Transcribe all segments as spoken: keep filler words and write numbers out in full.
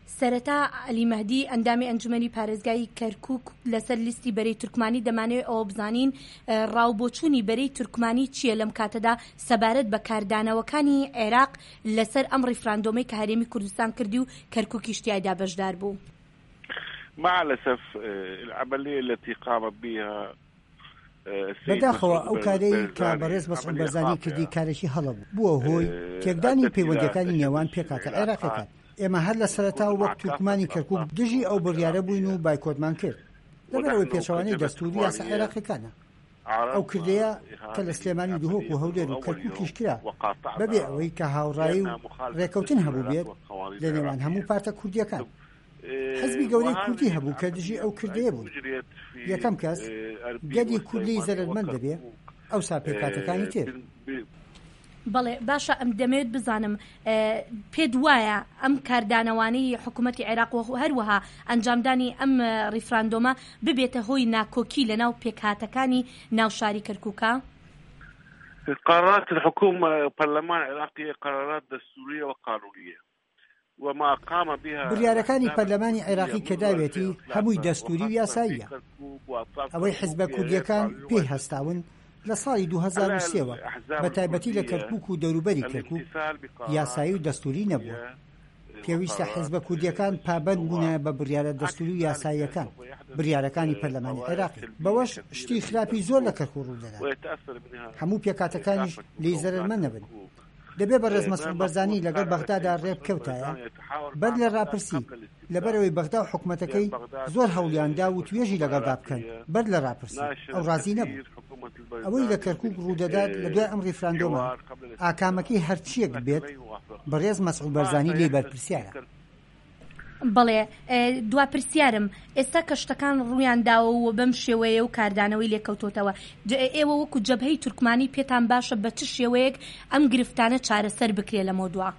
سەرەتا عەلی مەهدی ئەندامی ئەنجومەنی پارێزگای کەرکووک لەسەر لیستی بەرەی تورکمانی دەمانێت ئەوە بزانین ڕاوبۆچوونی بەرەی تورکمانی چییە لەم کاتەدا سەبارەت بە کاردانەوەکانی عێراق لەسەر ئەم ڕیفراندۆمەی کە هەرێمی کوردستان کردی و کەرکووکیش تیایدا بەشدار بوو. مع الأسف العملية التي قامت بها بەداخەوە ئەو کارەی کە بەڕێز مەسعود بەرزانی کردی کارێکی هەڵە بووە هۆی تێکدانی پەیوەندیەکانی نێوان پێکاتە عێراقەکان. ئێمە هەر لە سەرەتا وەک تورکمانی کەرکووک دژی ئەو بڕیارە بووین و بایکۆتمان کرد لەبەرەوەی پێچەوانەی دەستوری یاسا عێراقیەکانە. ئەو کردەیە کە لە سلێمانی دووهۆک و هەولێر و کەرکووکیش کرا بەبێ ئەوەی کە هاوڕایی و ڕێکەوتن هەبوو بێت لە نێوان هەموو پارتە کوردیەکان. حزبی گەورەی کوردی هەبوو کە دژی ئەو کردەیە بوو. یەکەم کەس گەدی کوردی زەرمەند دەبێ ئەو سا پێکاتەکانی تێر. بەڵێ باشە ئەم دەمەوێت بزانم پێت وایە ئەم کاردانەوانەی حکوومەتی عێراق و هەروەها ئەنجامدانی ئەم ڕیفراندۆمە ببێتە هۆی ناکۆکی لەناو پێکهاتەکانی ناوشاری کەرکووکە؟ قرارات الحكومة والبرلمان العراقي قرارات دستورية وقانونية وما قام بها بڕیارەکانی پەرلەمانی عێراقی کە داوێتی هەمووی دەستوری و یاساییە. ئەوەی حیزبە کوردیەکان پێی هەستاون لە ساڵی دوو هەزار و سێوە بە تایبەتی لە کەرکووک و دەوروبەری کەرکووک یاسایی و دەستوری نەبووە. پێویستە حیزبە کوردیەکان پابەند بوونە بە بڕیارە دەستوری و یاساییەکان بڕیارەکانی پەرلەمانی عێراقی. بەوەش شتی خراپی زۆر لە کەرکووک ڕوو دەدات. هەموو پێکاتەکانیش لێی زەرمەند نەبن. دەبێ بەڕێز مەسعود بەرزانی لەگەڵ بەغدادا ڕێبکەوتایە بەر لە ڕاپرسی لەبەرەوەی بەغدا و حکوومەتەکەی زۆر هەوڵیاندا و توێژی لەگەڵدا بکەن بەر لە ڕاپرسی ئەو ڕازی نەبوو. ئەوەی لە کەرکووک ڕوودەدات لە دوای ئەم ڕیفراندۆمە ئاکامەکەی هەرچیەک بێت بەڕێز مەسعود بەرزانی لێ بەرپرسیارە. بەڵێ دوا پرسیارم ئێستا کە شتەکان ڕوویان داوە و بەم شێوەیە و کاردانەوەی لێکەوتۆتەوە ئێوە وەکو جەبهەی تورکمانی پێتان باشە بە چ شێوەیەک ئەم گرفتانە چارەسەر بکرێ لە مۆدووە؟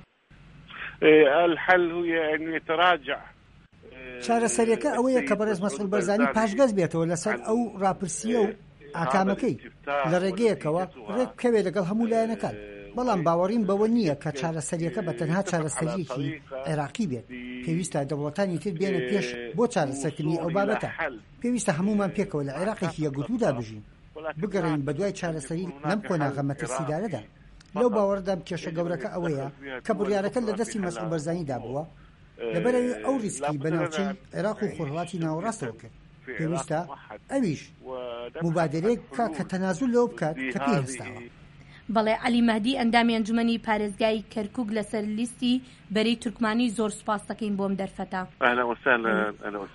الحل هو أن يتراجع. چارەسەریەکە ئەوەیە کە بەڕێز مەسعود بەرزانی پاشگەز بێتەوە لەسەر ئەو ڕاپرسیە و ئاکامەکەی لە ڕێگەیەکەوە ڕێک بکەوێت لەگەڵ هەموو لایەنەکان. بەڵام باوەڕیم بەوە نییە کە چارەسەریەکە بە تەنها چارەسەریەکی عێراقی بێت. پێویستە دەوڵەتانی تر بێنە پێش بۆ چارەسەرکردنی ئەو بابەتە. پێویستە هەمومان پێکەوە لە عێراقێکی یەکگوتوودا بژین بگەڕین بە دوای چارەسەری لەم کۆناغە مەترسیدارەدا. لەو باوەڕدام کێشە گەورەکە ئەوەیە کە بڕیارەکە لە دەستی مەسعود بەرزانیدا بووە لەبەرەوەی ئەو ریسکی بەناوچەی عێراق و خۆرهەڵاتی ناوەڕاستەوە کرد. پێویستە ئەویش مبادرەیەک بکە کە تەنازول لەوە بکات کە پێی هەستاوە. بەڵێ عەلی مەهدی ئەندامی ئەنجومەنی پارێزگای کەرکووک لەسەر لیستی بەرەی تورکمانی زۆر سوپاس دەکەین بۆم دەرفەتە.